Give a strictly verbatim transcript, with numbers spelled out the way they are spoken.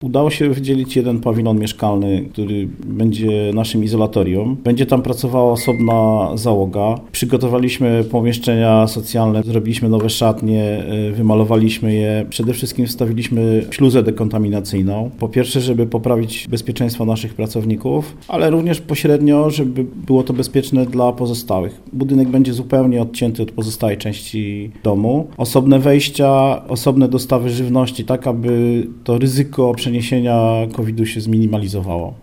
Udało się wydzielić jeden pawilon mieszkalny, który będzie naszym izolatorium. Będzie tam pracowała osobna załoga. Przygotowaliśmy pomieszczenia socjalne, zrobiliśmy nowe szatnie, wymalowaliśmy je. Przede wszystkim wstawiliśmy śluzę dekontaminacyjną. Po pierwsze, żeby poprawić bezpieczeństwo naszych pracowników, ale również pośrednio, żeby było to bezpieczne dla pozostałych. Budynek będzie zupełnie odcięty od pozostałej części domu. Osobne wejścia, osobne dostawy żywności, tak aby to ryzyko przeniesienia kowida się zminimalizowało.